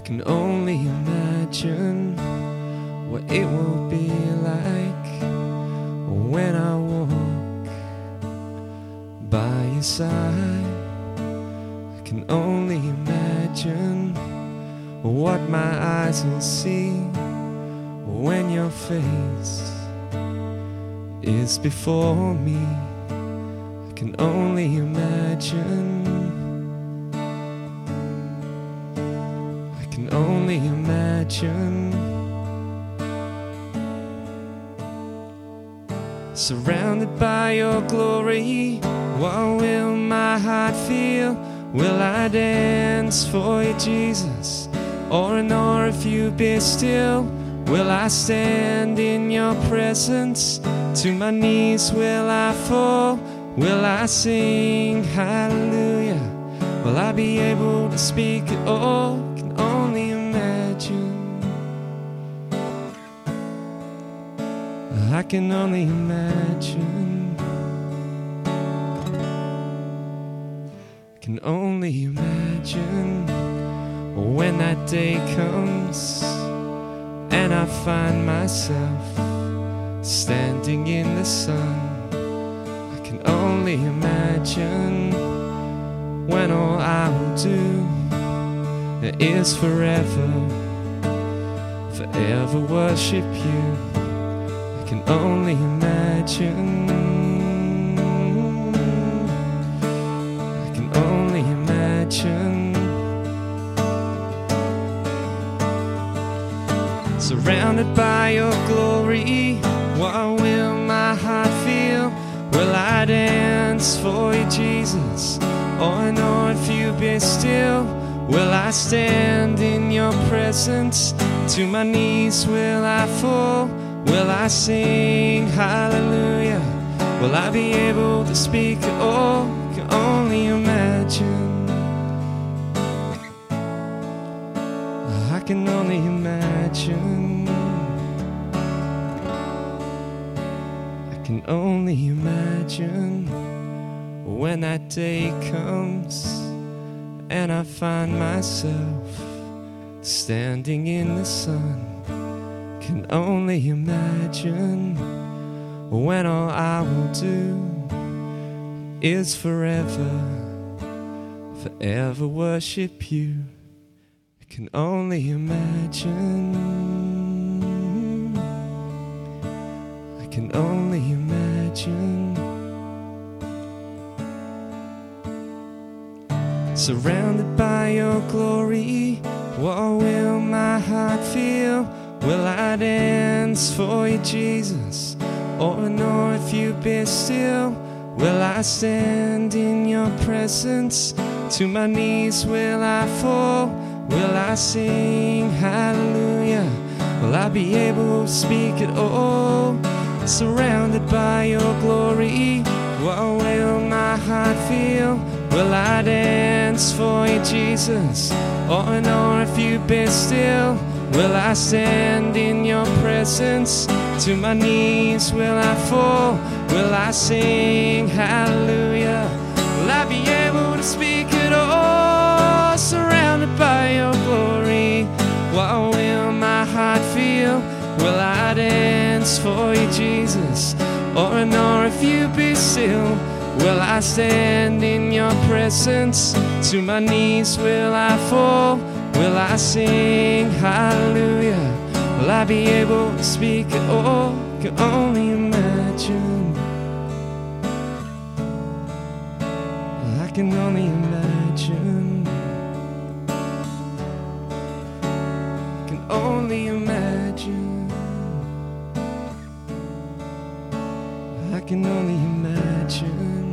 can only imagine what it will be like when I walk by your side. I can only imagine what my eyes will see when your face is before me. I can only imagine. I can only imagine. Surrounded by your glory, what will my heart feel? Will I dance for you, Jesus? Or if you be still, will I stand in your presence? To my knees will I fall? Will I sing hallelujah? Will I be able to speak at all? Can only imagine. I can only imagine. I can only imagine when that day comes and I find myself standing in the sun. I can only imagine when all I will do is forever, forever worship you. I can only imagine. I can only imagine. Surrounded by your glory, what will my heart feel? Will I dance for you, Jesus? Or if you be still, will I stand in your presence? To my knees will I fall? Will I sing hallelujah? Will I be able to speak at all? Can only imagine. I can only imagine. I can only imagine when that day comes and I find myself standing in the sun. Can only imagine when all I will do is forever, forever worship you. I can only imagine. I can only imagine. Surrounded by your glory, what will my heart feel? Will I dance for you, Jesus? Or if you be still, will I stand in your presence? To my knees will I fall? Will I sing hallelujah? Will I be able to speak at all? Surrounded by your glory, what will my heart feel? Will I dance for you, Jesus? Or if you be still, will I stand in your presence? To my knees will I fall? Will I sing hallelujah? Will I be able to speak at all? Surrounded by your glory, what will my heart feel? Will I dance for you, Jesus? Or if you be still, will I stand in your presence? To my knees will I fall? Will I sing hallelujah? Will I be able to speak at all? Can only imagine. I can only imagine. I can only imagine. I can only imagine.